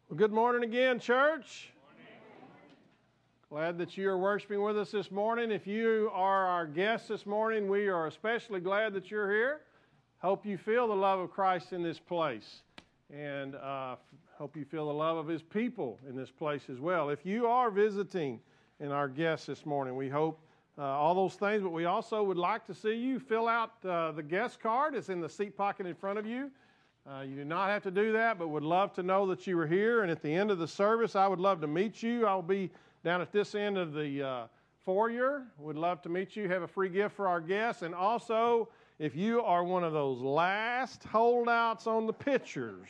Well, good morning again, church. Glad that you are worshiping with us this morning. If you are our guests this morning, we are especially glad that you're here. Hope you feel the love of Christ in this place, and hope you feel the love of His people in this place as well. If you are visiting and our guests this morning, we hope all those things, but we also would like to see you fill out the guest card. It's in the seat pocket in front of you. You do not have to do that, but would love to know that you were here. And at the end of the service, I would love to meet you. I'll be down at this end of the foyer. Would love to meet you. Have a free gift for our guests. And also, if you are one of those last holdouts on the pictures,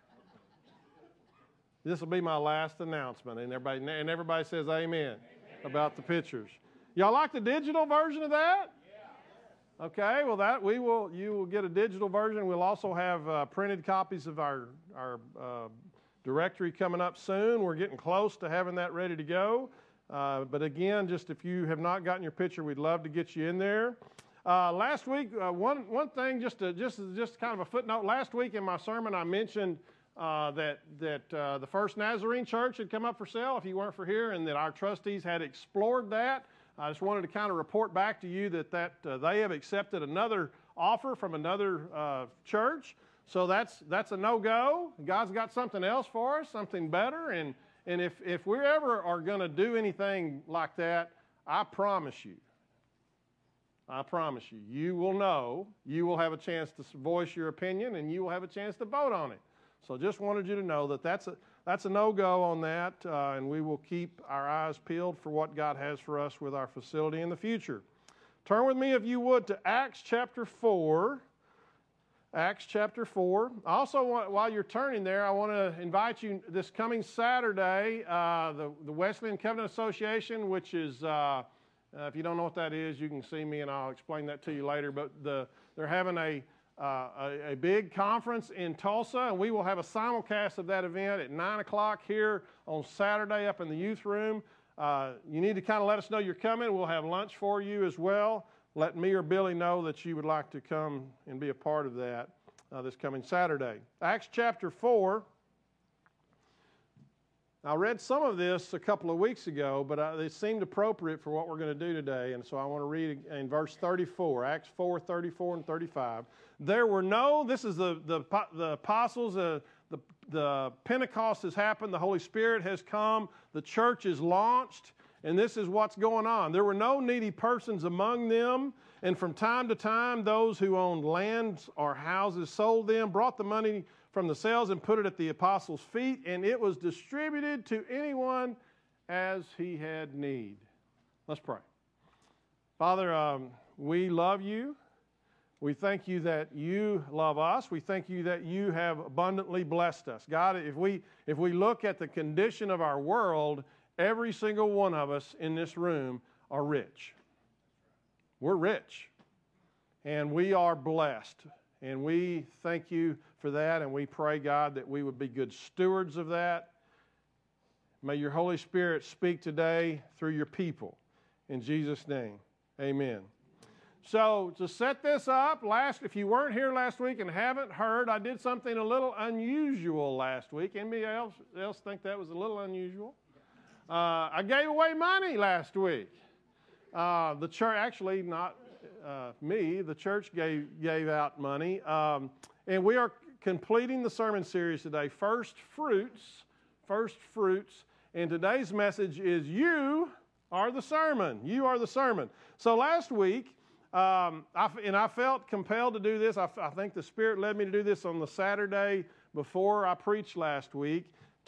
this will be my last announcement. And everybody says amen about the pictures. Y'all like the digital version of that? Okay, well you will get a digital version. We'll also have printed copies of our directory coming up soon. We're getting close to having that ready to go. But again, just if you have not gotten your picture, we'd love to get you in there. Last week, one thing, just kind of a footnote. Last week in my sermon, I mentioned that the First Nazarene Church had come up for sale. If you weren't for here, and that our trustees had explored that. I just wanted to kind of report back to you that they have accepted another offer from another church. So that's a no-go. God's got something else for us, something better. And if we ever are going to do anything like that, I promise you, you will know, you will have a chance to voice your opinion, and you will have a chance to vote on it. So just wanted you to know that that's a no-go on that, and we will keep our eyes peeled for what God has for us with our facility in the future. Turn with me, if you would, to Acts chapter 4. Acts chapter 4. Also, while you're turning there, I want to invite you this coming Saturday, the Wesleyan Covenant Association, which is, if you don't know what that is, you can see me and I'll explain that to you later, but they're having a big conference in Tulsa, and we will have a simulcast of that event at 9 o'clock here on Saturday up in the youth room. You need to kind of let us know you're coming. We'll have lunch for you as well. Let me or Billy know that you would like to come and be a part of that this coming Saturday. Acts chapter 4. I read some of this a couple of weeks ago, but it seemed appropriate for what we're going to do today, and so I want to read in verse 34, Acts 4, 34 and 35. This is the apostles, the Pentecost has happened, the Holy Spirit has come, the church is launched, and this is what's going on. There were no needy persons among them, and from time to time those who owned lands or houses sold them, brought the money from the sales and put it at the apostles' feet, and it was distributed to anyone as he had need. Let's pray. Father, we love you. We thank you that you love us. We thank you that you have abundantly blessed us. God, if we look at the condition of our world, every single one of us in this room are rich. We're rich, and we are blessed. And we thank you for that, and we pray, God, that we would be good stewards of that. May your Holy Spirit speak today through your people. In Jesus' name, amen. So to set this up, if you weren't here last week and haven't heard, I did something a little unusual last week. Anybody else think that was a little unusual? I gave away money last week. The church, actually not me, the church gave out money. And we are completing the sermon series today, First Fruits. And today's message is you are the sermon. You are the sermon. So last week, I felt compelled to do this. I think the Spirit led me to do this on the Saturday before I preached last week.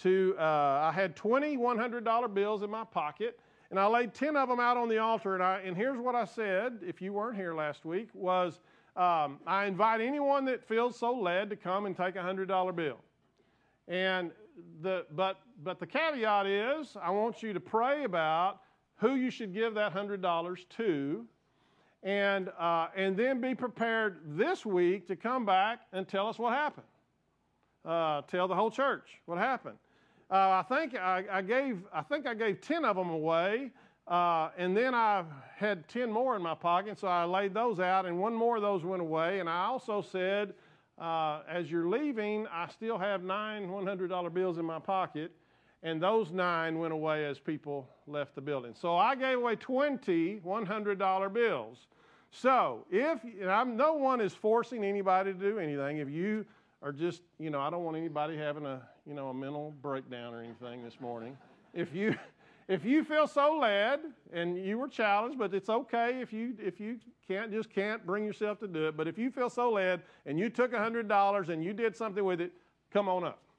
I had 20 $100 bills in my pocket, and I laid 10 of them out on the altar. And here's what I said, if you weren't here last week, was I invite anyone that feels so led to come and take a $100 bill. And but the caveat is, I want you to pray about who you should give that $100 to, and then be prepared this week to come back and tell us what happened. Tell the whole church what happened. I think I gave 10 of them away, and then I had 10 more in my pocket, so I laid those out, and one more of those went away. And I also said as you're leaving, I still have 9 $100 bills in my pocket, and those 9 went away as people left the building. So I gave away 20 $100 bills. So no one is forcing anybody to do anything. If you are just, I don't want anybody having a mental breakdown or anything this morning. If you feel so led and you were challenged, but it's okay if you can't bring yourself to do it. But if you feel so led and you took $100 and you did something with it, come on up.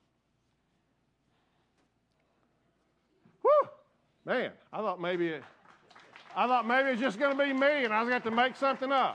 Whew, man! I thought maybe it was just going to be me and I was going to have to make something up.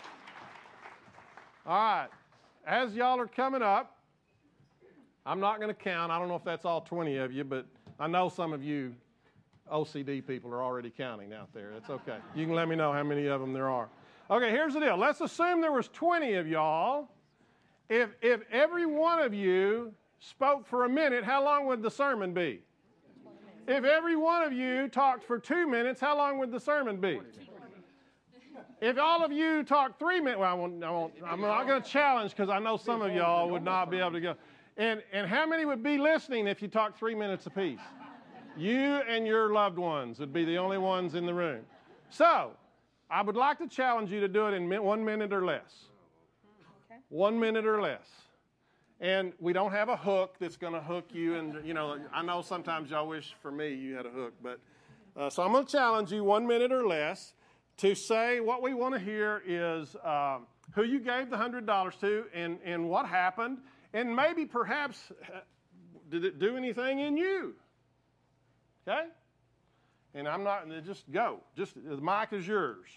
All right. As y'all are coming up, I'm not going to count. I don't know if that's all 20 of you, but I know some of you OCD people are already counting out there. It's okay. You can let me know how many of them there are. Okay, here's the deal. Let's assume there was 20 of y'all. If every one of you spoke for a minute, how long would the sermon be? If every one of you talked for 2 minutes, how long would the sermon be? If all of you talk 3 minutes, I'm not going to challenge because I know some of y'all would not be able to go. And how many would be listening if you talked 3 minutes apiece? You and your loved ones would be the only ones in the room. So I would like to challenge you to do it in 1 minute or less. Okay. 1 minute or less. And we don't have a hook that's going to hook you. And, I know sometimes y'all wish for me you had a hook. But so I'm going to challenge you 1 minute or less to say what we want to hear is who you gave the $100 to and what happened. And maybe perhaps did it do anything in you? Okay? And I'm not, just go. Just, the mic is yours.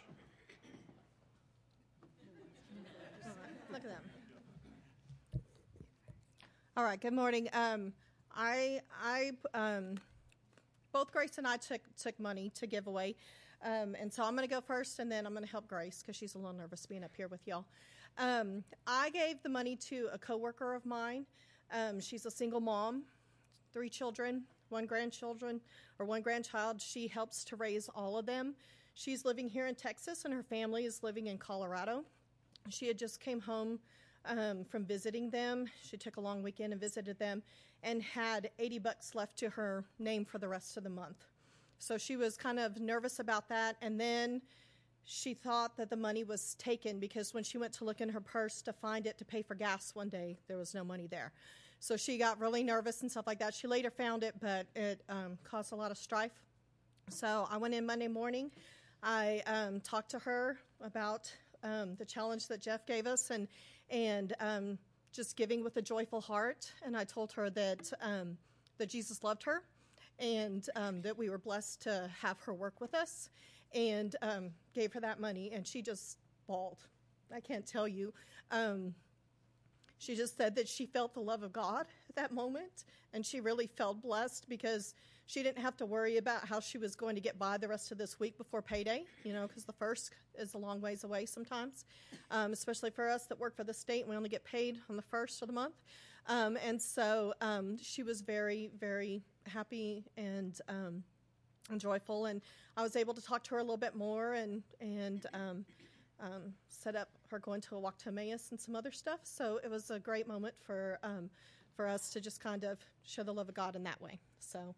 Look at them. All right, good morning. Both Grace and I took money to give away. And so I'm going to go first, and then I'm going to help Grace because she's a little nervous being up here with y'all. I gave the money to a coworker of mine. She's a single mom, 3 children, 1 grandchild. She helps to raise all of them. She's living here in Texas, and her family is living in Colorado. She had just came home from visiting them. She took a long weekend and visited them and had $80 left to her name for the rest of the month. So she was kind of nervous about that, and then she thought that the money was taken because when she went to look in her purse to find it to pay for gas one day, there was no money there. So she got really nervous and stuff like that. She later found it, but it caused a lot of strife. So I went in Monday morning. I talked to her about the challenge that Jeff gave us and just giving with a joyful heart. And I told her that Jesus loved her and that we were blessed to have her work with us, and gave her that money. And she just bawled. I can't tell you. She just said that she felt the love of God at that moment, and she really felt blessed because she didn't have to worry about how she was going to get by the rest of this week before payday, because the first is a long ways away sometimes, especially for us that work for the state. We only get paid on the first of the month. And so she was very, very happy and joyful, and I was able to talk to her a little bit more and set up her going to a walk to Emmaus and some other stuff. So it was a great moment for us to just kind of show the love of God in that way. So.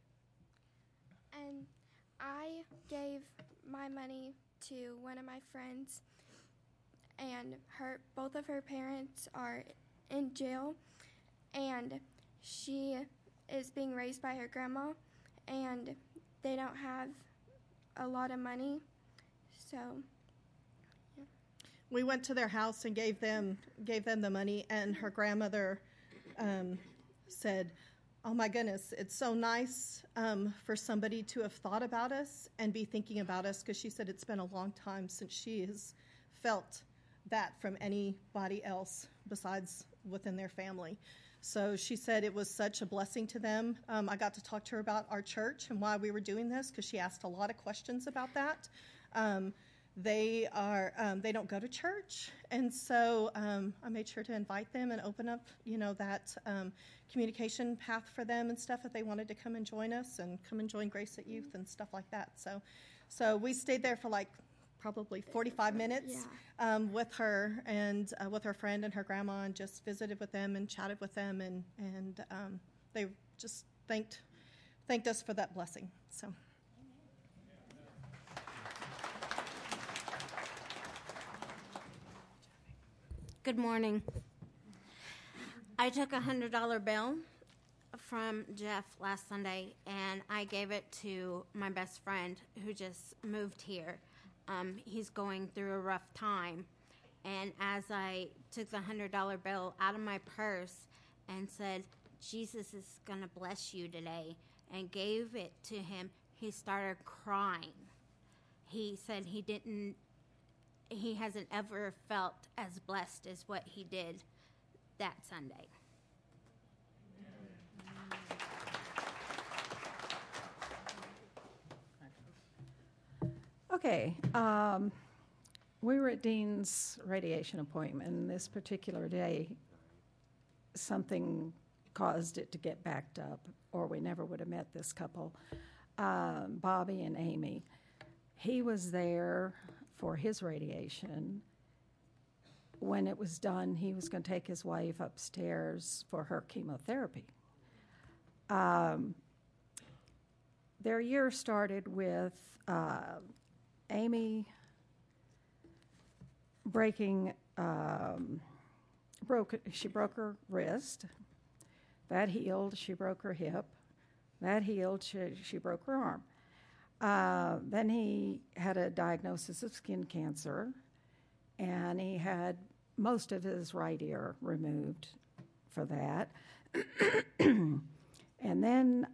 And I gave my money to one of my friends, and both of her parents are in jail, and she is being raised by her grandma, and they don't have a lot of money, so. Yeah. We went to their house and gave them the money, and her grandmother said, "Oh my goodness, it's so nice for somebody to have thought about us and be thinking about us," because she said it's been a long time since she has felt that from anybody else besides within their family. So she said it was such a blessing to them. I got to talk to her about our church and why we were doing this, because she asked a lot of questions about that. They don't go to church, and so I made sure to invite them and open up, that communication path for them and stuff if they wanted to come and join us and come and join Grace at Youth and stuff like that. So we stayed there for probably 45 minutes with her and with her friend and her grandma, and just visited with them and chatted with them, and they just thanked us for that blessing. So. Good morning. I took a $100 bill from Jeff last Sunday, and I gave it to my best friend who just moved here. He's going through a rough time, and as I took the $100 bill out of my purse and said, "Jesus is going to bless you today," and gave it to him, he started crying. He said he hasn't ever felt as blessed as what he did that Sunday. Okay, we were at Dean's radiation appointment, and this particular day, something caused it to get backed up, or we never would have met this couple, Bobby and Amy. He was there for his radiation. When it was done, he was going to take his wife upstairs for her chemotherapy. Their year started with Amy she broke her wrist. That healed. She broke her hip. That healed. She broke her arm. Then he had a diagnosis of skin cancer, and he had most of his right ear removed for that. And then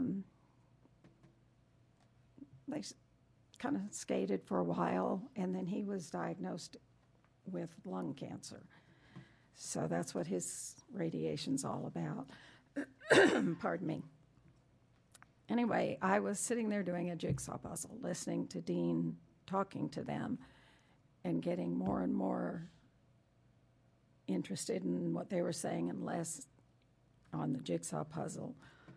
they kind of skated for a while, and then he was diagnosed with lung cancer. So that's what his radiation's all about. Pardon me. Anyway, I was sitting there doing a jigsaw puzzle, listening to Dean talking to them and getting more and more interested in what they were saying and less on the jigsaw puzzle.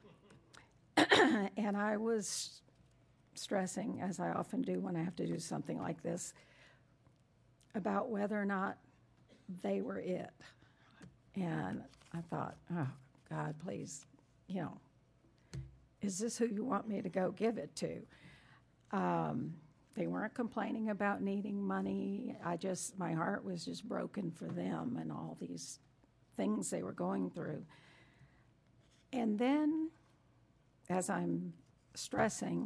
And I was stressing, as I often do when I have to do something like this, about whether or not they were it. And I thought, oh, God, please, is this who you want me to go give it to? They weren't complaining about needing money. My heart was just broken for them and all these things they were going through. And then, as I'm stressing,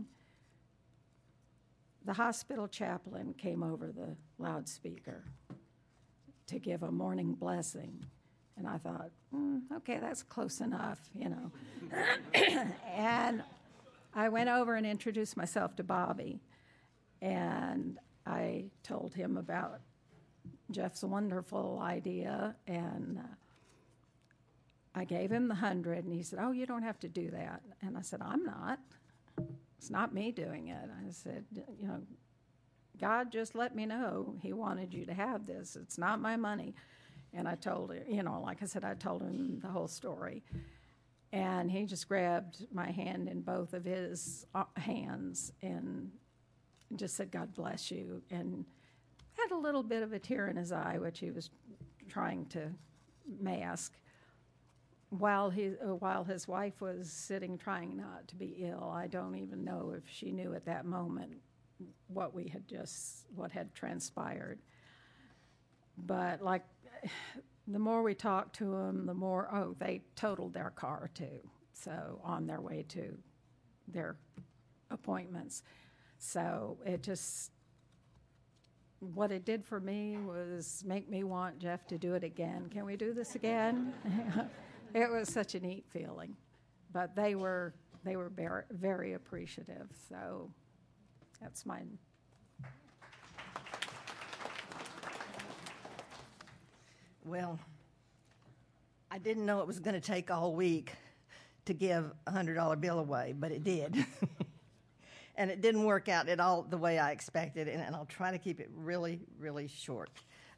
the hospital chaplain came over the loudspeaker to give a morning blessing. And I thought, okay, that's close enough, And I went over and introduced myself to Bobby. And I told him about Jeff's wonderful idea. And I gave him the 100. And he said, "Oh, you don't have to do that." And I said, "I'm not. It's not me doing it." I said, God just let me know he wanted you to have this. It's not my money. And I told him, like I said, I told him the whole story. And he just grabbed my hand in both of his hands and just said, "God bless you," and had a little bit of a tear in his eye, which he was trying to mask, while his wife was sitting trying not to be ill. I don't even know if she knew at that moment what had transpired. But the more we talked to them, the more, they totaled their car too. So on their way to their appointments. So what it did for me was make me want Jeff to do it again. Can we do this again? It was such a neat feeling. But they were very, very appreciative. So that's mine. Well, I didn't know it was going to take all week to give a $100 bill away, but it did. And it didn't work out at all the way I expected, and I'll try to keep it really, really short.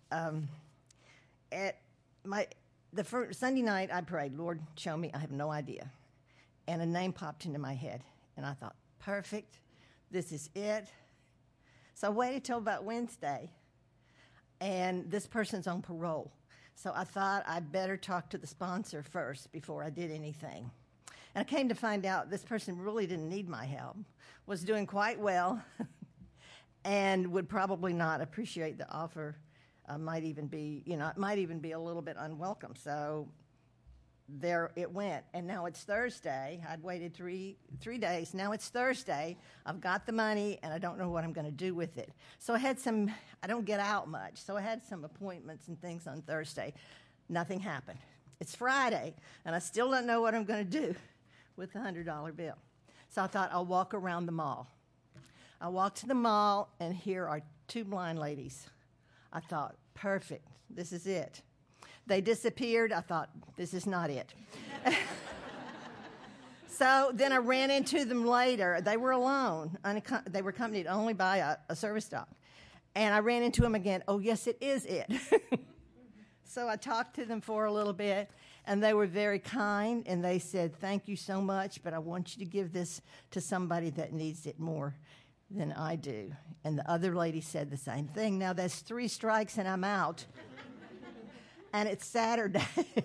The first Sunday night, I prayed, "Lord, show me." I have no idea. And a name popped into my head, and I thought, perfect, this is it. So I waited till about Wednesday, and this person's on parole. So I thought I'd better talk to the sponsor first before I did anything. And I came to find out this person really didn't need my help, was doing quite well, and would probably not appreciate the offer. Might even be a little bit unwelcome. So there it went. And now it's Thursday. I'd waited three days. Now it's Thursday. I've got the money, and I don't know what I'm going to do with it. So I don't get out much. So I had some appointments and things on Thursday. Nothing happened. It's Friday, and I still don't know what I'm going to do with the $100 bill. So I thought I'll walk around the mall. I walked to the mall, and here are two blind ladies. I thought, perfect, this is it. They disappeared. I thought, this is not it. So then I ran into them later. They were alone. They were accompanied only by a service dog. And I ran into them again. Oh, yes, it is it. So I talked to them for a little bit, and they were very kind, and they said, thank you so much, but I want you to give this to somebody that needs it more than I do. And the other lady said the same thing. Now, that's 3 strikes, and I'm out. And it's Saturday.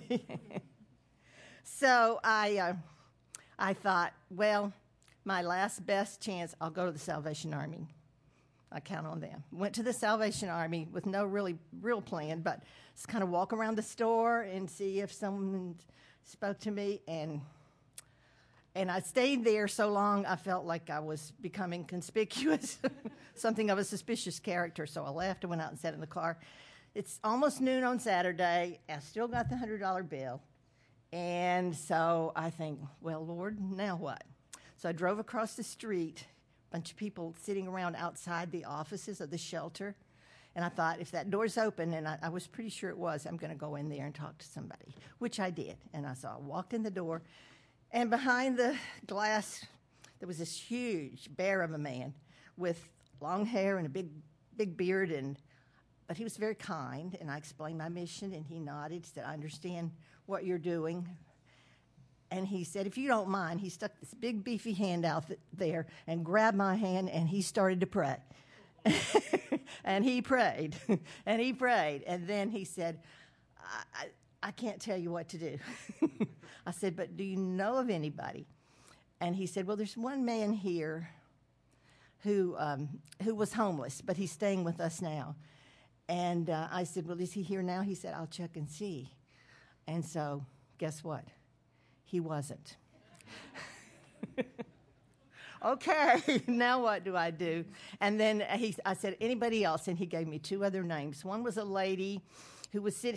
So I thought, well, my last best chance, I'll go to the Salvation Army. I count on them. Went to the Salvation Army with no real plan, but just kind of walk around the store and see if someone spoke to me. And I stayed there so long, I felt like I was becoming conspicuous, something of a suspicious character. So I left and went out and sat in the car. It's almost noon on Saturday. I still got the $100 bill. And so I think, well, Lord, now what? So I drove across the street, a bunch of people sitting around outside the offices of the shelter. And I thought, if that door's open, and I was pretty sure it was, I'm going to go in there and talk to somebody, which I did. And I walked in the door. And behind the glass, there was this huge bear of a man with long hair and a big beard. But he was very kind, and I explained my mission, and he nodded. He said, I understand what you're doing. And he said, if you don't mind, he stuck this big, beefy hand out there and grabbed my hand, and he started to pray. And he prayed, and he prayed. And then he said, I can't tell you what to do. I said, but do you know of anybody? And he said, well, there's one man here who was homeless, but he's staying with us now. And I said, well, is he here now? He said, I'll check and see. And so guess what? He wasn't. Okay, now what do I do? And then I said, anybody else? And he gave me 2 other names. One was a lady who was sitting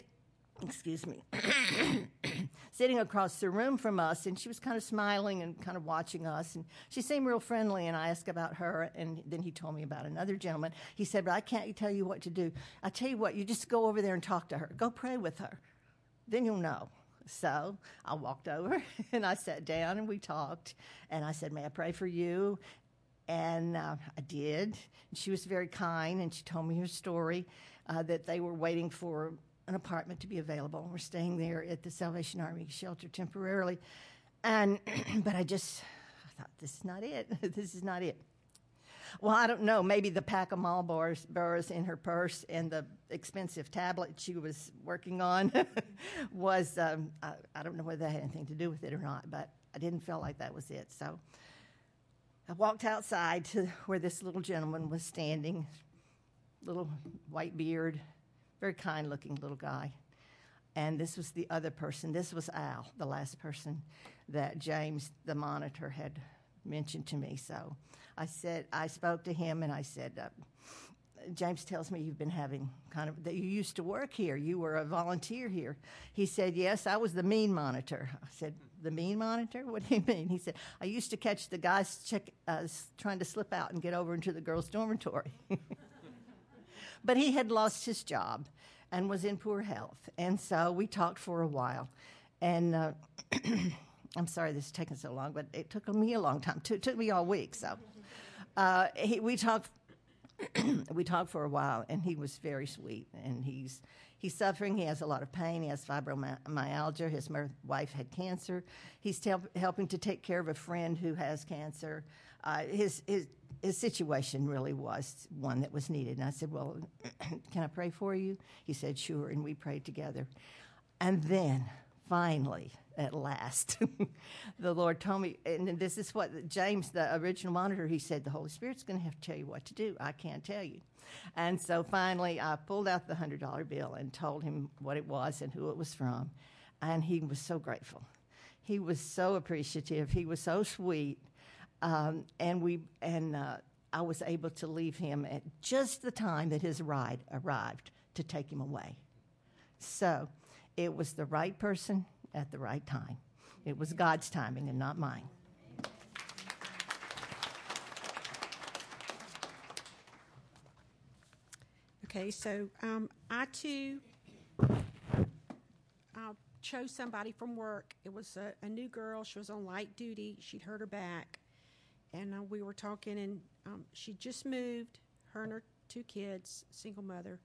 across the room from us, and she was kind of smiling and kind of watching us, and she seemed real friendly, and I asked about her, and then he told me about another gentleman. He said, but I can't tell you what to do. I tell you what, you just go over there and talk to her. Go pray with her. Then you'll know. So I walked over, and I sat down, and we talked, and I said, may I pray for you? And I did. And she was very kind, and she told me her story, that they were waiting for an apartment to be available. We're staying there at the Salvation Army shelter temporarily. But I thought, this is not it. This is not it. Well, I don't know. Maybe the pack of Marlboros in her purse and the expensive tablet she was working on was, I don't know whether that had anything to do with it or not, but I didn't feel like that was it. So I walked outside to where this little gentleman was standing, little white beard, very kind-looking little guy. And this was the other person. This was Al, the last person that James, the monitor, had mentioned to me. So I spoke to him, and I said, James tells me you've been having that you used to work here. You were a volunteer here. He said, yes, I was the mean monitor. I said, the mean monitor? What do you mean? He said, I used to catch the guys trying to slip out and get over into the girls' dormitory. But he had lost his job and was in poor health. And so we talked for a while. And I'm sorry this is taking so long, but it took me a long time. It took me all week. So we talked for a while, and he was very sweet. And he's suffering. He has a lot of pain. He has fibromyalgia. His wife had cancer. He's helping to take care of a friend who has cancer. his situation really was one that was needed. And I said, well, can I pray for you? He said, sure, and we prayed together. And then, finally, at last, the Lord told me, and this is what James, the original monitor, he said, the Holy Spirit's going to have to tell you what to do. I can't tell you. And so finally, I pulled out the $100 bill and told him what it was and who it was from. And he was so grateful. He was so appreciative. He was so sweet. I was able to leave him at just the time that his ride arrived to take him away. So it was the right person at the right time. It was God's timing and not mine. Okay, so I too chose somebody from work. It was a new girl. She was on light duty. She'd hurt her back. And we were talking, and she just moved, her and her 2 kids, single mother.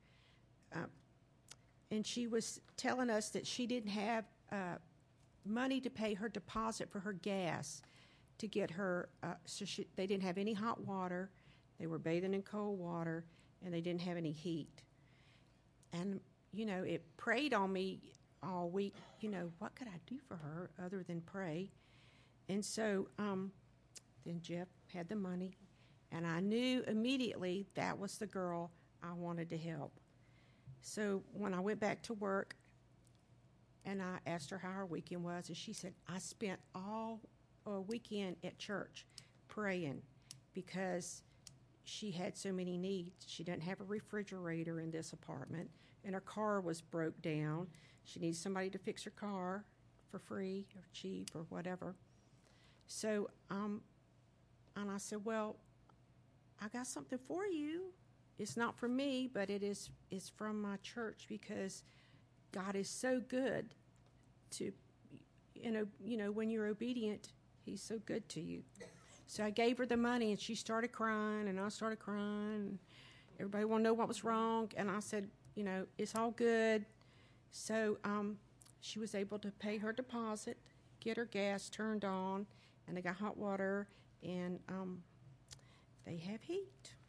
And she was telling us that she didn't have money to pay her deposit for her gas to get her, they didn't have any hot water. They were bathing in cold water, and they didn't have any heat. And, it preyed on me all week, what could I do for her other than pray? And so then Jeff had the money, and I knew immediately that was the girl I wanted to help. So when I went back to work, and I asked her how her weekend was, and she said, I spent all weekend at church praying because she had so many needs. She didn't have a refrigerator in this apartment, and her car was broke down. She needs somebody to fix her car for free or cheap or whatever. So, and I said, well, I got something for you. It's not from me, but it's from my church, because God is so good to, when you're obedient, he's so good to you. So I gave her the money, and she started crying, and I started crying. And everybody wanted to know what was wrong, and I said, it's all good. So she was able to pay her deposit, get her gas turned on, and they got hot water, and they have heat.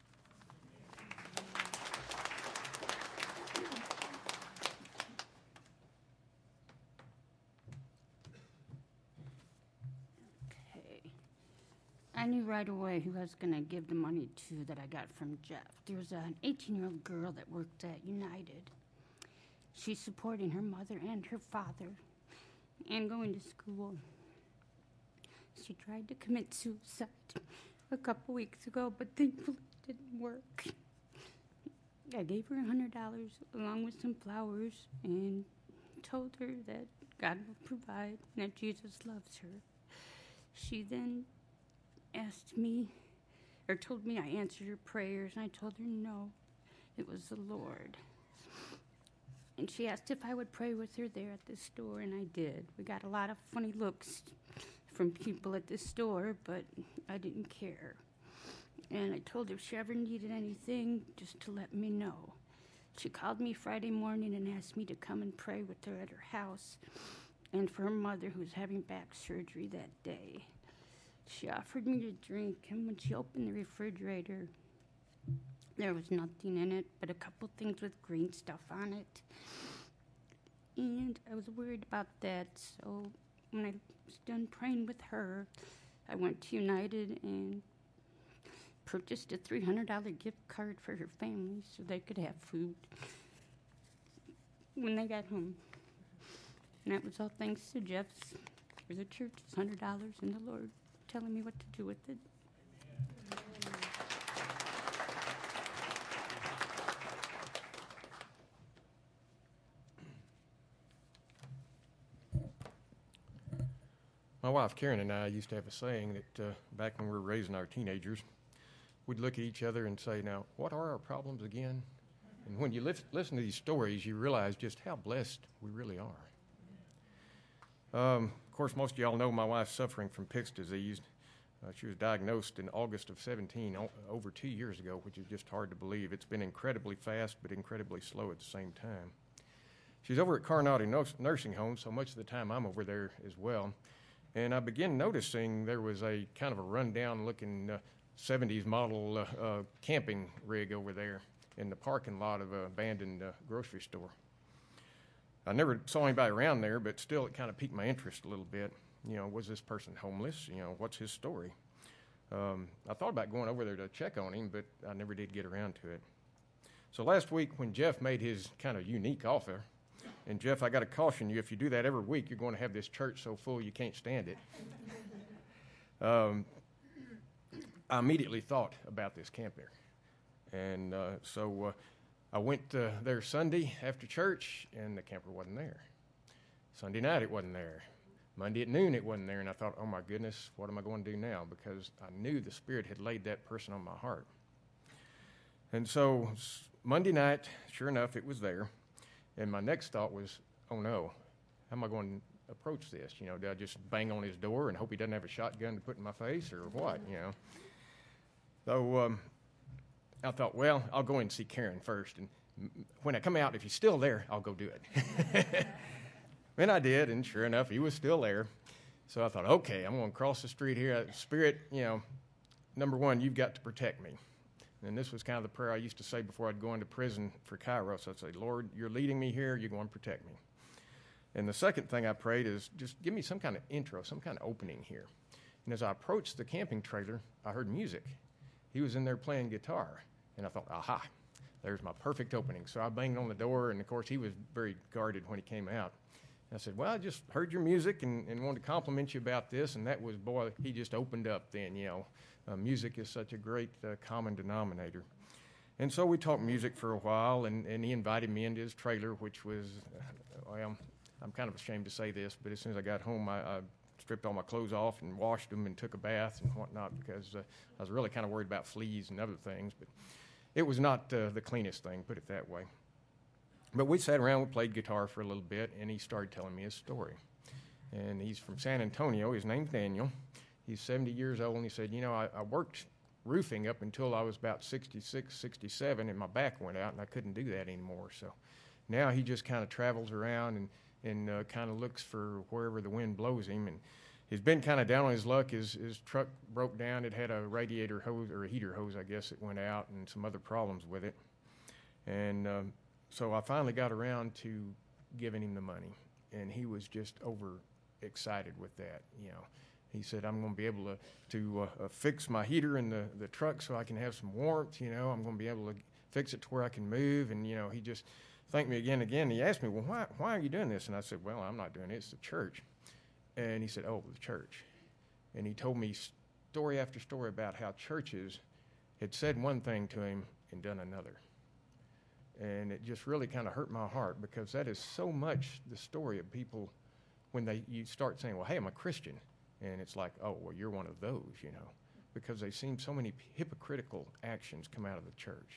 I knew right away who I was going to give the money to that I got from Jeff. There was an 18-year-old girl that worked at United. She's supporting her mother and her father and going to school. She tried to commit suicide a couple weeks ago, but thankfully it didn't work. I gave her $100 along with some flowers and told her that God will provide and that Jesus loves her. She then asked me, or told me I answered her prayers, and I told her no, it was the Lord. And she asked if I would pray with her there at the store, and I did. We got a lot of funny looks from people at the store, but I didn't care. And I told her if she ever needed anything, just to let me know. She called me Friday morning and asked me to come and pray with her at her house and for her mother, who was having back surgery that day. She offered me to drink, and when she opened the refrigerator, there was nothing in it but a couple things with green stuff on it. And I was worried about that, so when I was done praying with her, I went to United and purchased a $300 gift card for her family so they could have food when they got home. And that was all thanks to Jeff's, or the church's $100 and the Lord telling me what to do with it. My wife Karen and I used to have a saying that back when we were raising our teenagers, we'd look at each other and say, now, what are our problems again? And when you listen to these stories, you realize just how blessed we really are. Of course, most of y'all know my wife's suffering from Pick's disease. She was diagnosed in August of 17, over 2 years ago, which is just hard to believe. It's been incredibly fast, but incredibly slow at the same time. She's over at Carnati Nursing Home, so much of the time I'm over there as well. And I began noticing there was a kind of a rundown-looking 70s model camping rig over there in the parking lot of an abandoned grocery store. I never saw anybody around there, but still it kind of piqued my interest a little bit. You know, was this person homeless? You know, what's his story? I thought about going over there to check on him, but I never did get around to it. So last week when Jeff made his kind of unique offer, and Jeff, I got to caution you, if you do that every week, you're going to have this church so full you can't stand it. I immediately thought about this camper. And so I went there Sunday after church, and the camper wasn't there. Sunday night, it wasn't there. Monday at noon, it wasn't there. And I thought, oh, my goodness, what am I going to do now? Because I knew the Spirit had laid that person on my heart. And so Monday night, sure enough, it was there. And my next thought was, oh, no, how am I going to approach this? You know, do I just bang on his door and hope he doesn't have a shotgun to put in my face or what, you know? So I thought, well, I'll go in and see Karen first. And when I come out, if he's still there, I'll go do it. And I did, and sure enough, he was still there. So I thought, okay, I'm going to cross the street here. Spirit, you know, number one, you've got to protect me. And this was kind of the prayer I used to say before I'd go into prison for Kairos. I'd say, Lord, you're leading me here. You're going to protect me. And the second thing I prayed is just give me some kind of intro, some kind of opening here. And as I approached the camping trailer, I heard music. He was in there playing guitar. And I thought, aha, there's my perfect opening. So I banged on the door, and, of course, he was very guarded when he came out. And I said, well, I just heard your music and wanted to compliment you about this. And that was, boy, he just opened up then, you know. Music is such a great common denominator. And so we talked music for a while, and he invited me into his trailer, which was, well, I'm kind of ashamed to say this, but as soon as I got home, I stripped all my clothes off and washed them and took a bath and whatnot because I was really kind of worried about fleas and other things. But it was not the cleanest thing, put it that way. But we sat around, we played guitar for a little bit, and he started telling me his story. And he's from San Antonio. His name's Daniel. He's 70 years old, and he said, you know, I worked roofing up until I was about 66, 67, and my back went out, and I couldn't do that anymore. So now he just kind of travels around and kind of looks for wherever the wind blows him. And he's been kind of down on his luck. His truck broke down. It had a radiator hose, or a heater hose, I guess, that went out, and some other problems with it. And so I finally got around to giving him the money, and he was just overexcited with that, you know. He said, I'm going to be able to fix my heater in the truck so I can have some warmth, you know. I'm going to be able to fix it to where I can move. And, you know, he just thanked me again and again. He asked me, well, why are you doing this? And I said, well, I'm not doing it. It's the church. And he said, oh, the church. And he told me story after story about how churches had said one thing to him and done another. And it just really kind of hurt my heart because that is so much the story of people when you start saying, well, hey, I'm a Christian. And it's like, oh, well, you're one of those, you know, because they've seen so many hypocritical actions come out of the church.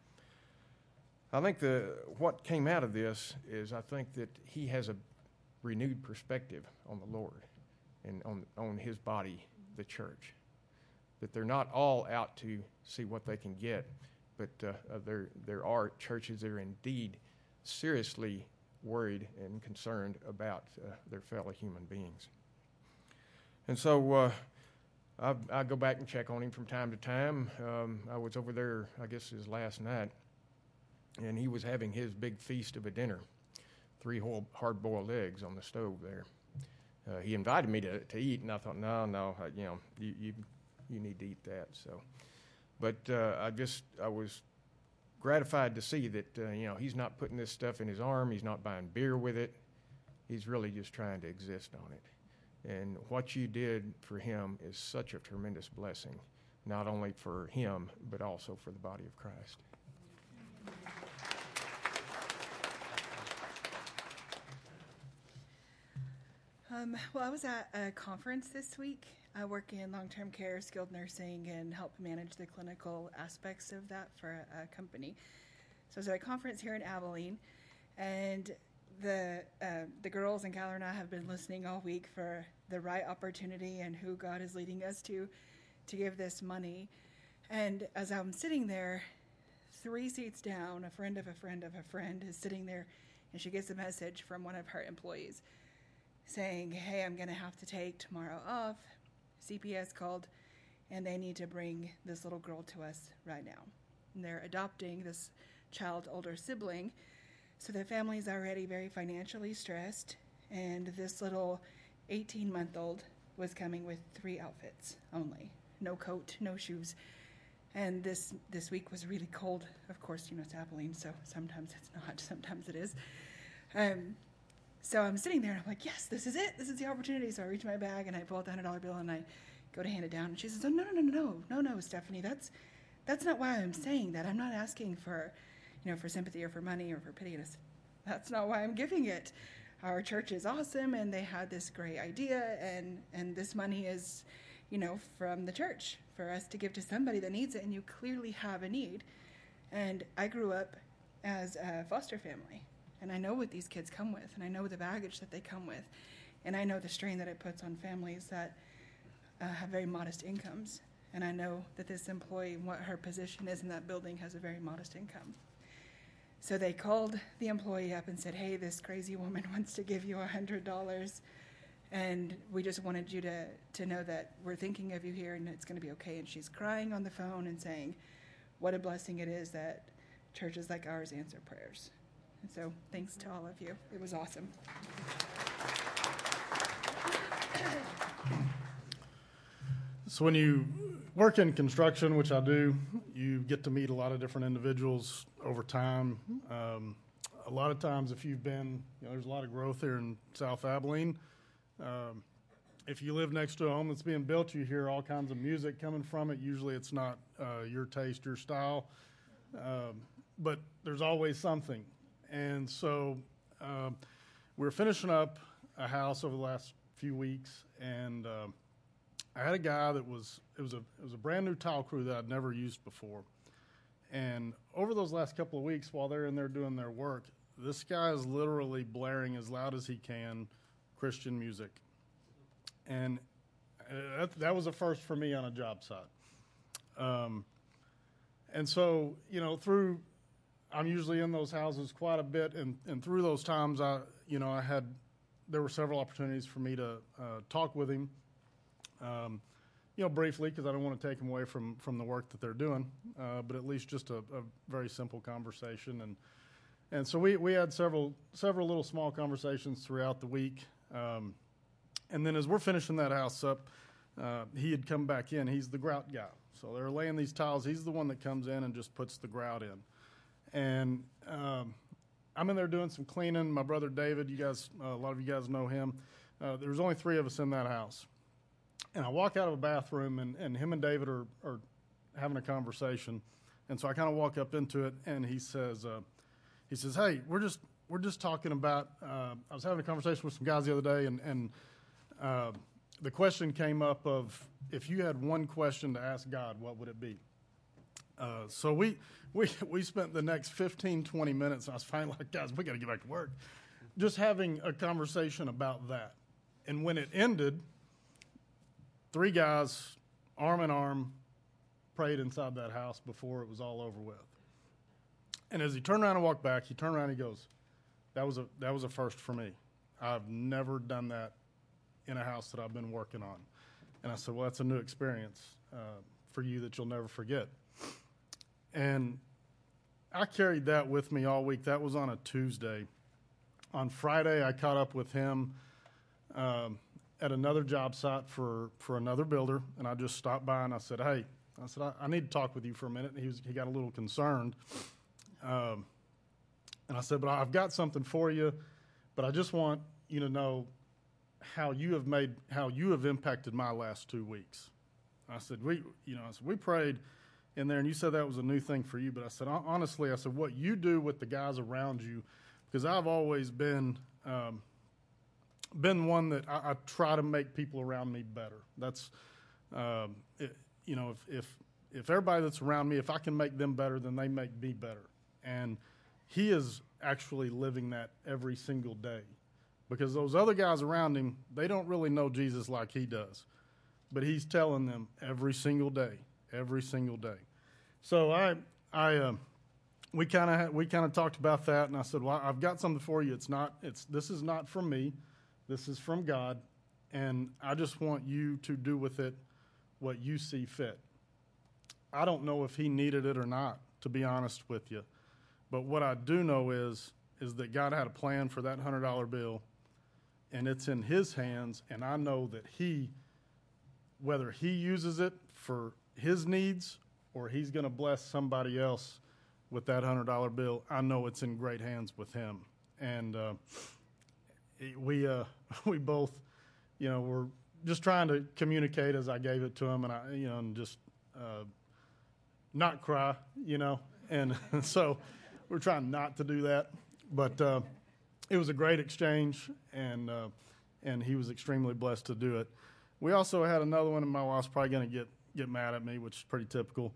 I think what came out of this is I think that he has a renewed perspective on the Lord and on his body, the church, that they're not all out to see what they can get, but there are churches that are indeed seriously worried and concerned about their fellow human beings. And so I go back and check on him from time to time. I was over there, I guess it was last night, and he was having his big feast of a dinner, 3 hard-boiled eggs on the stove there. He invited me to eat, and I thought, no, you know, you need to eat that. So, but I was gratified to see that you know, he's not putting this stuff in his arm. He's not buying beer with it. He's really just trying to exist on it. And what you did for him is such a tremendous blessing, not only for him, but also for the body of Christ. Well, I was at a conference this week. I work in long-term care, skilled nursing, and help manage the clinical aspects of that for a company. So I was at a conference here in Abilene, and the girls and Kyler and I have been listening all week for the right opportunity and who God is leading us to give this money. And as I'm sitting there, 3 seats down, a friend of a friend of a friend is sitting there, and she gets a message from one of her employees saying, hey, I'm going to have to take tomorrow off. CPS called and they need to bring this little girl to us right now. And they're adopting this child's older sibling, so the family's already very financially stressed, and this little 18-month-old was coming with 3 outfits only. No coat, no shoes. And this week was really cold. Of course, it's Abilene, so sometimes it's not, sometimes it is. So I'm sitting there, and I'm like, yes, this is it. This is the opportunity. So I reach my bag, and I pull out the $100 bill, and I go to hand it down. And she says, oh, no, Stephanie, that's not why I'm saying that. I'm not asking for, for sympathy or for money or for pity. That's not why I'm giving it. Our church is awesome, and they had this great idea, and this money is, from the church for us to give to somebody that needs it, and you clearly have a need. And I grew up as a foster family, and I know what these kids come with, and I know the baggage that they come with, and I know the strain that it puts on families that have very modest incomes. And I know that this employee, what her position is in that building, has a very modest income. So they called the employee up and said, hey, this crazy woman wants to give you $100, and we just wanted you to know that we're thinking of you here, and it's going to be okay. And she's crying on the phone and saying what a blessing it is that churches like ours answer prayers. And so thanks to all of you. It was awesome. So when you work in construction, which I do, you get to meet a lot of different individuals over time. A lot of times if you've been, there's a lot of growth here in South Abilene. If you live next to a home that's being built, you hear all kinds of music coming from it. Usually it's not your taste, your style, but there's always something. And so we're finishing up a house over the last few weeks, and I had a guy that it was a brand new tile crew that I'd never used before. And over those last couple of weeks, while they're in there doing their work, this guy is literally blaring as loud as he can Christian music. And that was a first for me on a job site. And so, I'm usually in those houses quite a bit, and through those times, there were several opportunities for me to talk with him. Briefly, because I don't want to take them away from the work that they're doing, but at least just a very simple conversation. And so we had several little small conversations throughout the week. And then as we're finishing that house up, he had come back in. He's the grout guy. So they're laying these tiles. He's the one that comes in and just puts the grout in. And I'm in there doing some cleaning. My brother David, a lot of you guys know him. There was only 3 of us in that house. And I walk out of a bathroom, and him and David are having a conversation. And so I kind of walk up into it, and he says, hey, we're just talking about, I was having a conversation with some guys the other day, and the question came up of, if you had one question to ask God, what would it be? So we spent the next 15, 20 minutes, and I was finally like, guys, we got to get back to work, just having a conversation about that. And when it ended, 3 guys, arm in arm, prayed inside that house before it was all over with. And as he turned around and walked back, he turned around and he goes, that was a first for me. I've never done that in a house that I've been working on. And I said, well, that's a new experience for you that you'll never forget. And I carried that with me all week. That was on a Tuesday. On Friday, I caught up with him at another job site for another builder, and I just stopped by and I said, hey, I need to talk with you for a minute. And he got a little concerned. And I said, but I've got something for you, but I just want you to know how you have impacted my last 2 weeks. I said, we prayed in there, and you said that was a new thing for you. But I said, honestly, what you do with the guys around you, because I've always been one that I try to make people around me better. That's, if everybody that's around me, if I can make them better, then they make me better. And he is actually living that every single day, because those other guys around him, they don't really know Jesus like he does, but he's telling them every single day. So we kind of talked about that, and I said, well, I've got something for you. This is not from me. This is from God, and I just want you to do with it what you see fit. I don't know if he needed it or not, to be honest with you. But what I do know is that God had a plan for that $100 bill, and it's in his hands, and I know that whether he uses it for his needs or he's going to bless somebody else with that $100 bill, I know it's in great hands with him. And we both, were just trying to communicate as I gave it to him, and and just not cry, and so we're trying not to do that. But it was a great exchange, and he was extremely blessed to do it. We also had another one, and my wife's probably going to get mad at me, which is pretty typical.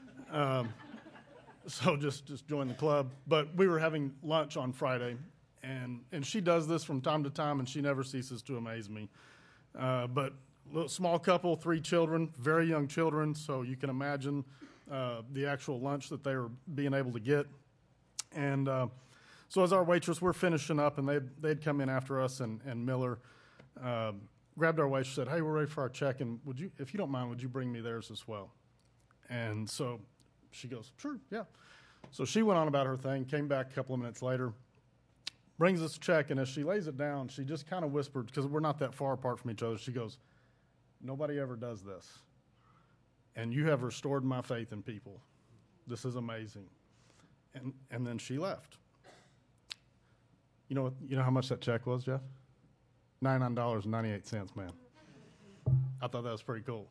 So just join the club. But we were having lunch on Friday, and she does this from time to time, and she never ceases to amaze me. But small couple, 3 children, very young children, so you can imagine the actual lunch that they were being able to get. And so as our waitress, we're finishing up, and they'd come in after us, and Miller grabbed our waitress, said, "Hey, we're ready for our check, and if you don't mind, would you bring me theirs as well?" And so she goes, "Sure, yeah." So she went on about her thing, came back a couple of minutes later, brings us a check, and as she lays it down, she just kind of whispered, because we're not that far apart from each other, she goes, "Nobody ever does this, and you have restored my faith in people. This is amazing." And then she left. You know how much that check was, Jeff? $99.98, man. I thought that was pretty cool.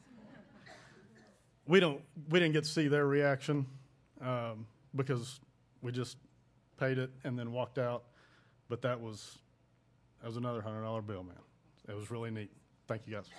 We didn't get to see their reaction because we just paid it and then walked out. But that was another $100 bill, man. It was really neat. Thank you, guys.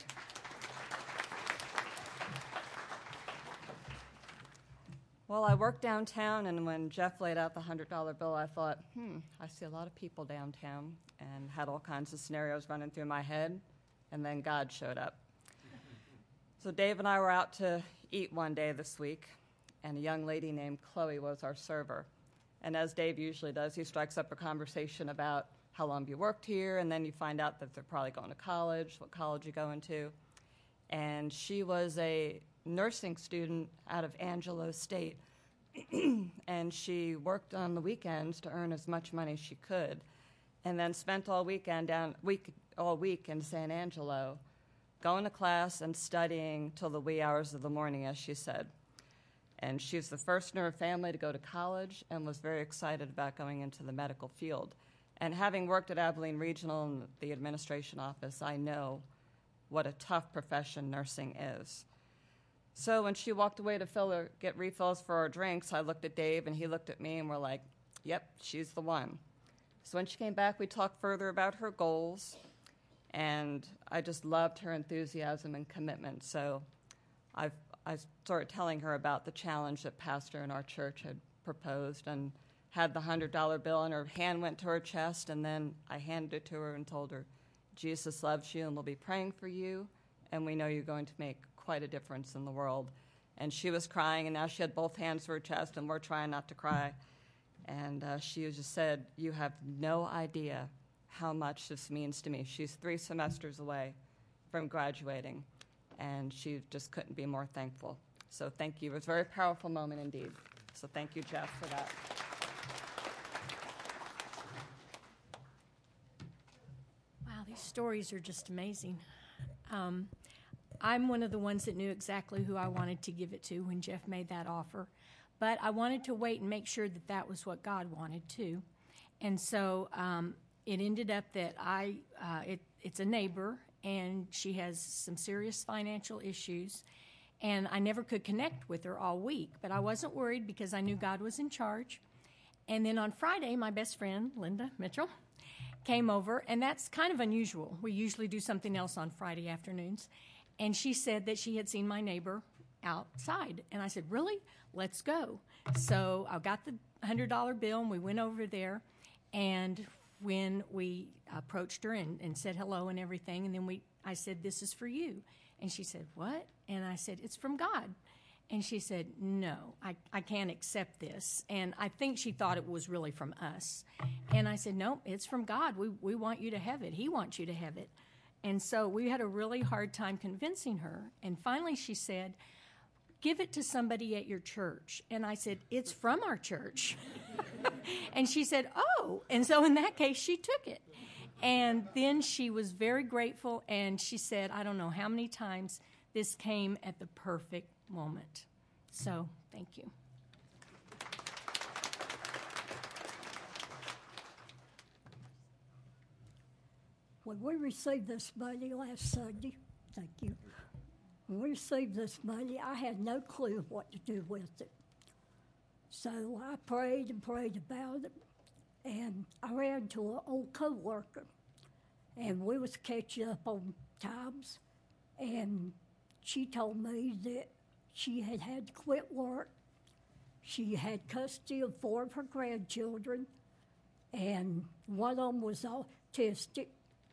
Well, I work downtown, and when Jeff laid out the $100 bill, I thought, I see a lot of people downtown, and had all kinds of scenarios running through my head, and then God showed up. So Dave and I were out to eat one day this week, and a young lady named Chloe was our server. And as Dave usually does, he strikes up a conversation about how long you worked here, and then you find out that they're probably going to college, what college you going to. And she was a nursing student out of Angelo State, and she worked on the weekends to earn as much money as she could, and then spent all week in San Angelo, going to class and studying till the wee hours of the morning, as she said. And she was the first in her family to go to college and was very excited about going into the medical field. And having worked at Abilene Regional in the administration office, I know what a tough profession nursing is. So when she walked away to get refills for our drinks, I looked at Dave and he looked at me, and we're like, yep, she's the one. So when she came back, we talked further about her goals, and I just loved her enthusiasm and commitment. So I started telling her about the challenge that pastor in our church had proposed, and had the $100 bill, and her hand went to her chest, and then I handed it to her and told her, Jesus loves you, and we'll be praying for you, and we know you're going to make quite a difference in the world. And she was crying, and now she had both hands to her chest, and we're trying not to cry. And she just said, you have no idea how much this means to me. She's 3 semesters away from graduating, and she just couldn't be more thankful. So thank you. It was a very powerful moment indeed. So thank you, Jeff, for that. Wow, these stories are just amazing. I'm one of the ones that knew exactly who I wanted to give it to when Jeff made that offer. But I wanted to wait and make sure that that was what God wanted too. And so it ended up that it's a neighbor, and she has some serious financial issues. And I never could connect with her all week. But I wasn't worried because I knew God was in charge. And then on Friday, my best friend, Linda Mitchell, came over. And that's kind of unusual. We usually do something else on Friday afternoons. And she said that she had seen my neighbor outside. And I said, really? Let's go. So I got the $100 bill, and we went over there. And when we approached her and said hello and everything, and then I said, this is for you. And she said, what? And I said, it's from God. And she said, no, I can't accept this. And I think she thought it was really from us. And I said, no, it's from God. We want you to have it. He wants you to have it. And so we had a really hard time convincing her. And finally she said, give it to somebody at your church. And I said, it's from our church. And she said, oh. And so in that case, she took it. And then she was very grateful, and she said, I don't know how many times this came at the perfect moment. So thank you. When we received this money last Sunday, thank you. When we received this money, I had no clue what to do with it. So I prayed and prayed about it, and I ran to an old co-worker, and we was catching up on times, and she told me that she had had to quit work. She had custody of 4 of her grandchildren, and one of them was autistic,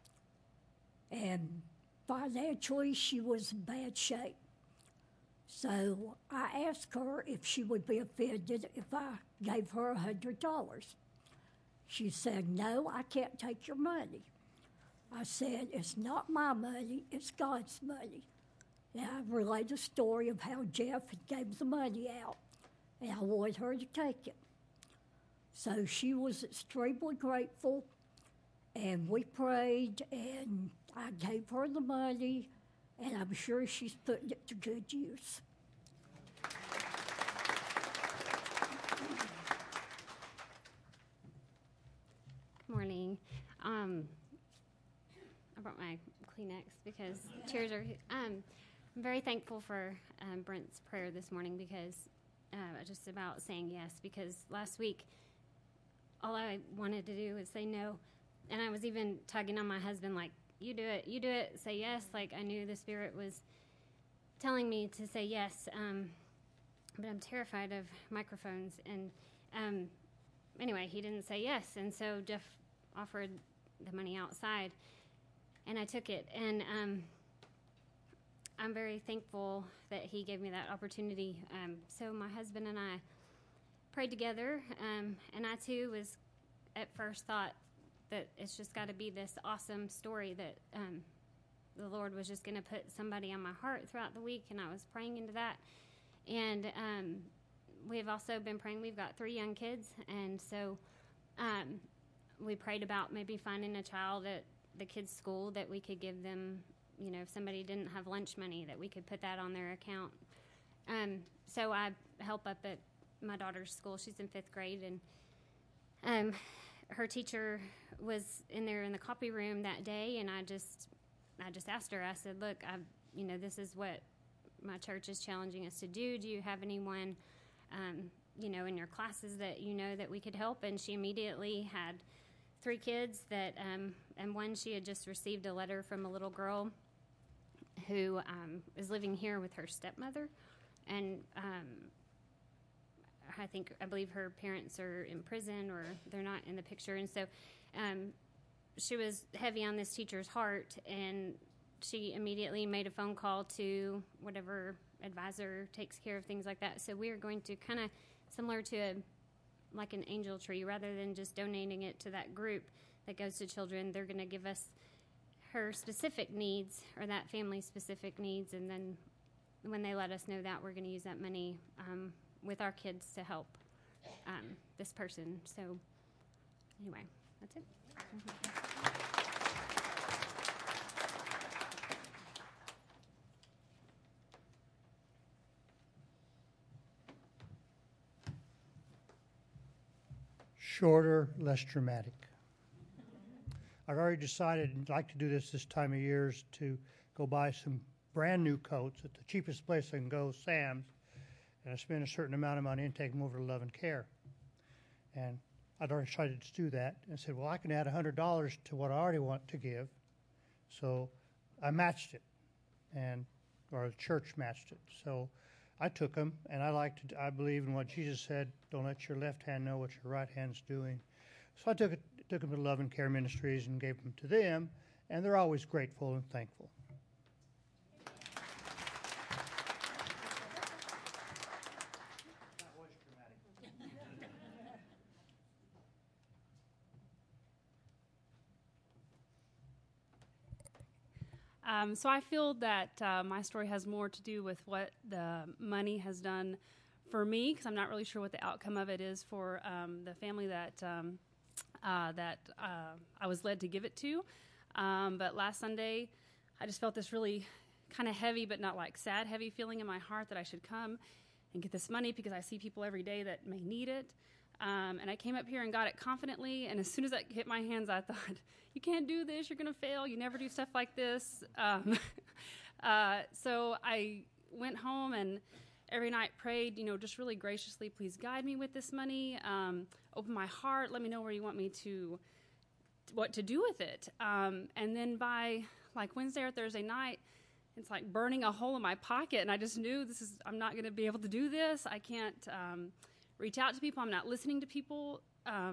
and financially she was in bad shape. So I asked her if she would be offended if I gave her $100. She said, no, I can't take your money. I said, it's not my money, it's God's money. And I relayed the story of how Jeff gave the money out, and I wanted her to take it. So she was extremely grateful, and we prayed, and I gave her the money, and I'm sure she's putting it to good use. Morning. I brought my Kleenex because chairs are. I'm very thankful for Brent's prayer this morning because just about saying yes. Because last week, all I wanted to do was say no, and I was even tugging on my husband like, "You do it, say yes." Like I knew the Spirit was telling me to say yes, but I'm terrified of microphones. And anyway, he didn't say yes, and so Jeff offered the money outside, and I took it. And I'm very thankful that he gave me that opportunity. So my husband and I prayed together, and I too was at first thought that it's just got to be this awesome story that the Lord was just going to put somebody on my heart throughout the week, and I was praying into that. And we've also been praying. We've got 3 young kids, and so we prayed about maybe finding a child at the kids' school that we could give them, if somebody didn't have lunch money, that we could put that on their account. So I help up at my daughter's school. She's in 5th grade, and her teacher was in there in the copy room that day, and I just asked her. I said, "Look, this is what my church is challenging us to do. Do you have anyone, in your classes that that we could help?" And she immediately had 3 kids that, and one, she had just received a letter from a little girl who is living here with her stepmother, and I believe her parents are in prison or they're not in the picture. And so she was heavy on this teacher's heart, and she immediately made a phone call to whatever advisor takes care of things like that. So we are going to kind of similar to like an angel tree, rather than just donating it to that group that goes to children. They're going to give us her specific needs or that family's specific needs, and then when they let us know that, we're going to use that money with our kids to help this person. So anyway, that's it. Shorter, less dramatic. I've already decided I'd like to do this time of year is to go buy some brand new coats at the cheapest place I can go, Sam's, and I spend a certain amount of money and take them over to Love and Care. And I'd already decided to do that, and said, well, I can add $100 to what I already want to give. So I matched it, or the church matched it. So I took them, and I believe in what Jesus said, don't let your left hand know what your right hand's doing. So I took them to Love and Care Ministries and gave them to them, and they're always grateful and thankful. So I feel that my story has more to do with what the money has done for me, because I'm not really sure what the outcome of it is for the family that I was led to give it to. But last Sunday, I just felt this really kind of heavy, but not like sad, heavy feeling in my heart that I should come and get this money because I see people every day that may need it. And I came up here and got it confidently, and as soon as that hit my hands, I thought, you can't do this, you're going to fail, you never do stuff like this. So I went home and every night prayed, just really graciously, please guide me with this money, open my heart, let me know where you want me what to do with it. And then by like Wednesday or Thursday night, it's like burning a hole in my pocket, and I just knew I'm not going to be able to do this. I can't reach out to people. I'm not listening to people.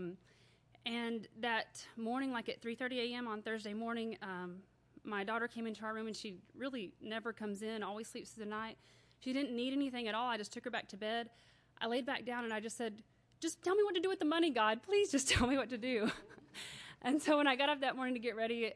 And that morning, like at 3:30 a.m. on Thursday morning, my daughter came into our room, and she really never comes in, always sleeps through the night. She didn't need anything at all. I just took her back to bed. I laid back down, and I just said, just tell me what to do with the money, God. Please just tell me what to do. And so when I got up that morning to get ready,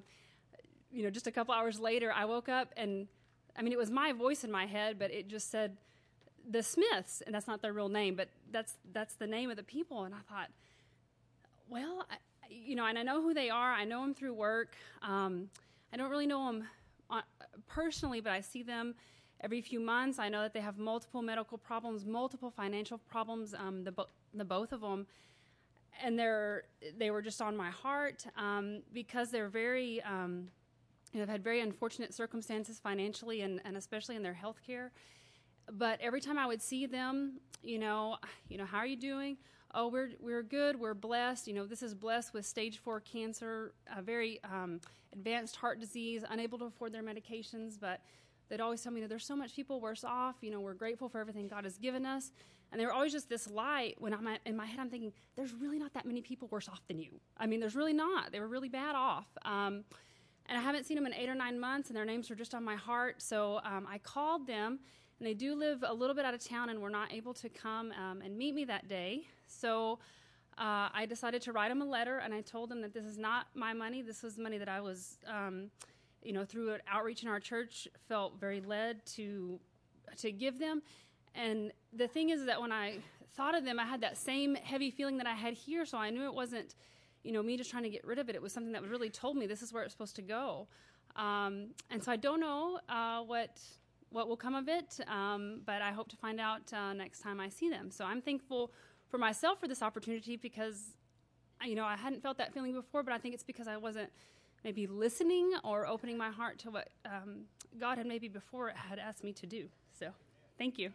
just a couple hours later, I woke up, and it was my voice in my head, but it just said the Smiths, and that's not their real name, but that's the name of the people. And I thought, well, and I know who they are. I know them through work. I don't really know them personally, but I see them every few months. I know that they have multiple medical problems, multiple financial problems, the both of them. And they were just on my heart because they're very, they've had very unfortunate circumstances financially and especially in their health care. But every time I would see them, how are you doing? Oh, we're good. We're blessed. This is blessed with stage 4 cancer, a very advanced heart disease, unable to afford their medications. But they'd always tell me that there's so much people worse off. We're grateful for everything God has given us. And they were always just this light. When in my head, I'm thinking, there's really not that many people worse off than you. There's really not. They were really bad off. And I haven't seen them in 8 or 9 months, and their names were just on my heart. So I called them, and they do live a little bit out of town and were not able to come and meet me that day. So I decided to write them a letter, and I told them that this is not my money. This was money that I was, through an outreach in our church, felt very led to give them. And the thing is that when I thought of them, I had that same heavy feeling that I had here, so I knew it wasn't, me just trying to get rid of it. It was something that really told me this is where it's supposed to go. And so I don't know what will come of it, but I hope to find out next time I see them. So I'm thankful for myself for this opportunity because, I hadn't felt that feeling before, but I think it's because I wasn't maybe listening or opening my heart to what God had maybe before had asked me to do. So thank you.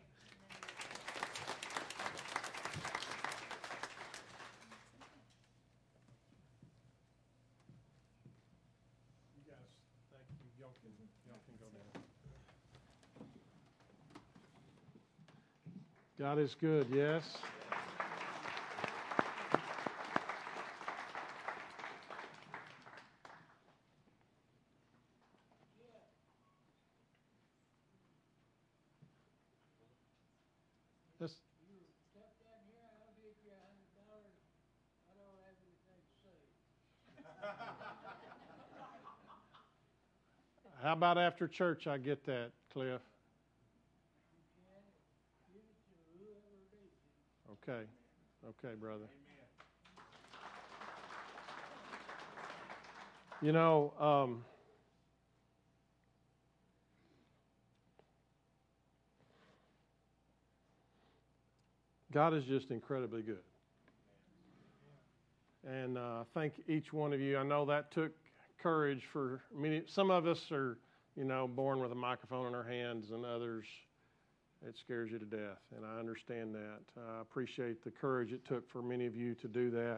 God is good, yes. Yes. How about after church I get that, Cliff? Okay, brother. God is just incredibly good. And thank each one of you. I know that took courage for many. Some of us are, born with a microphone in our hands, and others, it scares you to death, and I understand that. I appreciate the courage it took for many of you to do that.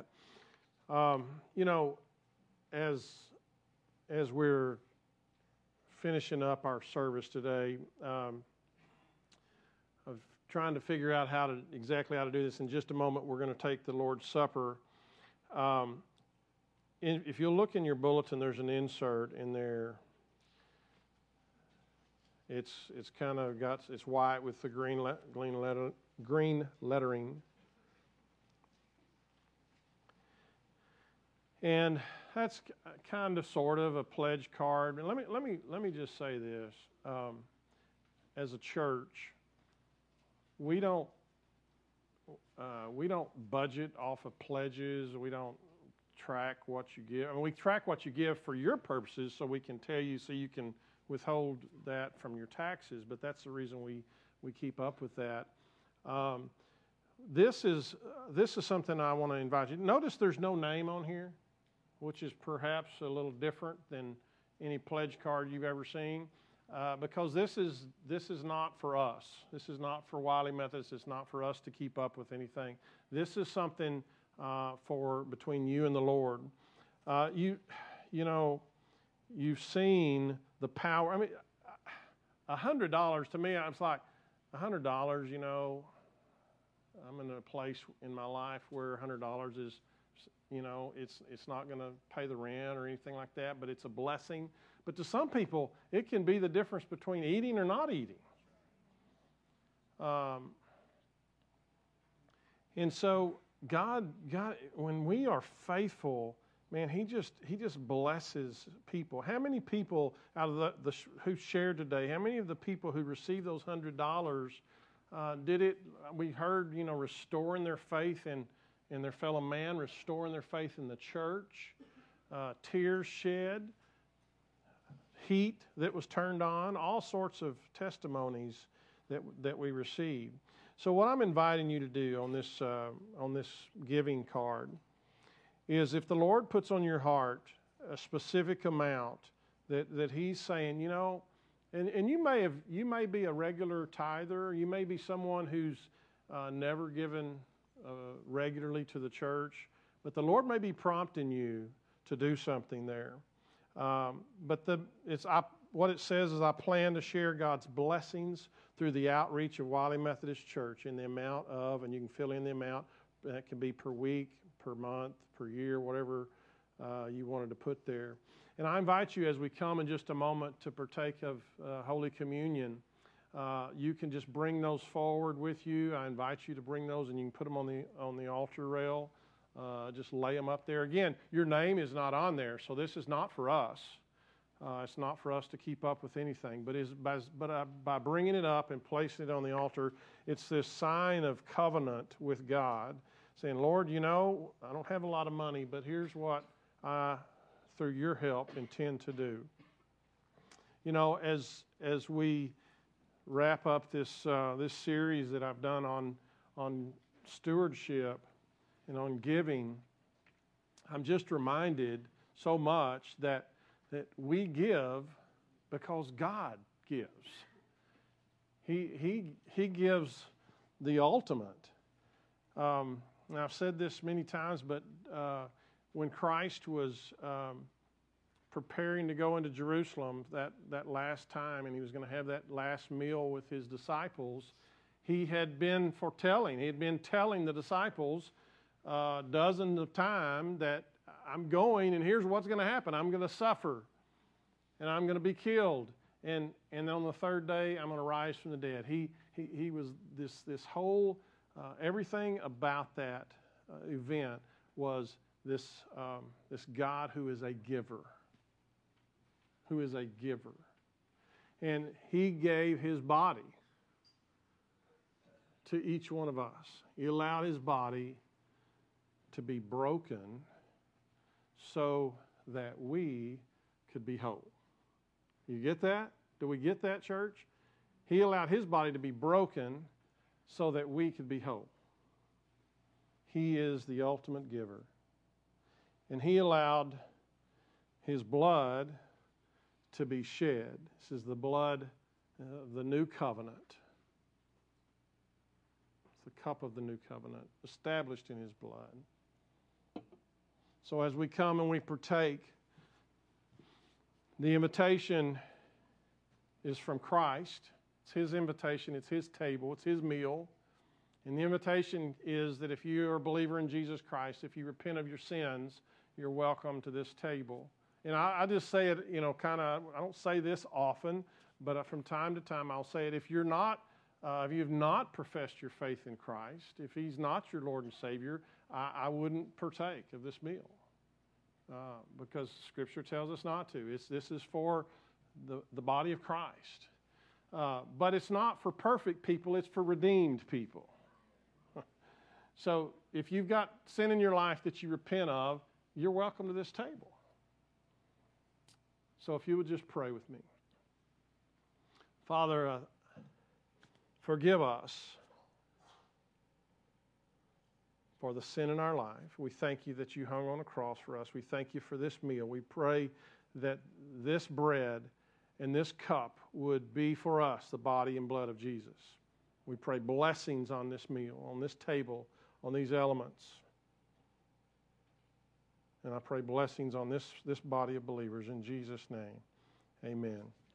As we're finishing up our service today, of trying to figure out exactly how to do this. In just a moment, we're going to take the Lord's Supper. If you'll look in your bulletin, there's an insert in there. It's kind of it's white with the green lettering. And that's kind of, sort of a pledge card. And let me just say this: as a church, we don't budget off of pledges. We don't track what you give. I mean, we track what you give for your purposes, so we can tell you, so you can withhold that from your taxes. But that's the reason we keep up with that. This is something I want to invite you. Notice there's no name on here, which is perhaps a little different than any pledge card you've ever seen, because this is not for us. This is not for Wiley Methodist. It's not for us to keep up with anything. This is something for between you and the Lord. You know, you've seen the power. I mean, $100 to me, I was like, $100. You know, I'm in a place in my life where $100 is, you know, it's not going to pay the rent or anything like that, but it's a blessing. But to some people, it can be the difference between eating or not eating. And so God, when we are faithful, man, He just blesses people. How many people out of the who shared today? How many of the people who received those $100 did it? We heard, you know, restoring their faith in their fellow man, restoring their faith in the church, tears shed, heat that was turned on, all sorts of testimonies that we received. So what I'm inviting you to do on this giving card is, if the Lord puts on your heart a specific amount that He's saying, you know, and you may be a regular tither, you may be someone who's never given regularly to the church, but the Lord may be prompting you to do something there. But what it says is, I plan to share God's blessings through the outreach of Wiley Methodist Church in the amount of, and you can fill in the amount, that can be per week, per month, per year, whatever you wanted to put there. And I invite you, as we come in just a moment to partake of Holy Communion, you can just bring those forward with you. I invite you to bring those, and you can put them on the altar rail. Just lay them up there. Again, your name is not on there, so this is not for us. It's not for us to keep up with anything, but by bringing it up and placing it on the altar, it's this sign of covenant with God, saying, Lord, you know, I don't have a lot of money, but here's what I, through your help, intend to do. You know, as we wrap up this series that I've done on stewardship and on giving, I'm just reminded so much that we give because God gives. He gives the ultimate. And I've said this many times, but when Christ was preparing to go into Jerusalem that last time, and He was going to have that last meal with His disciples, He had been foretelling. He had been telling the disciples dozens of times that I'm going, and here's what's going to happen. I'm going to suffer, and I'm going to be killed, and on the third day I'm going to rise from the dead. He was this whole everything about that event was this God who is a giver, and He gave His body to each one of us. He allowed His body to be broken so that we could be whole. You get that? Do we get that, church? He allowed His body to be broken so that we could be whole. He is the ultimate giver. And He allowed His blood to be shed. This is the blood of the new covenant. It's the cup of the new covenant, established in His blood. So as we come and we partake, the invitation is from Christ. It's His invitation. It's His table. It's His meal. And the invitation is that if you are a believer in Jesus Christ, if you repent of your sins, you're welcome to this table. And I just say it, you know, kind of, I don't say this often, but from time to time I'll say it. If you've not professed your faith in Christ, if He's not your Lord and Savior, I wouldn't partake of this meal. because Scripture tells us not to. This is for the body of Christ. But it's not for perfect people, it's for redeemed people. So if you've got sin in your life that you repent of, you're welcome to this table. So if you would just pray with me. Father, forgive us for the sin in our life. We thank you that you hung on a cross for us. We thank you for this meal. We pray that this bread and this cup would be for us the body and blood of Jesus. We pray blessings on this meal, on this table, on these elements. And I pray blessings on this body of believers in Jesus' name. Amen.